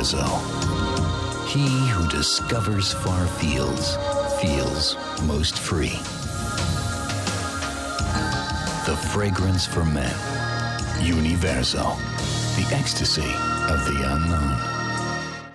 Universo. He who discovers far fields feels most free. The fragrance for men. Universo. The ecstasy of the unknown.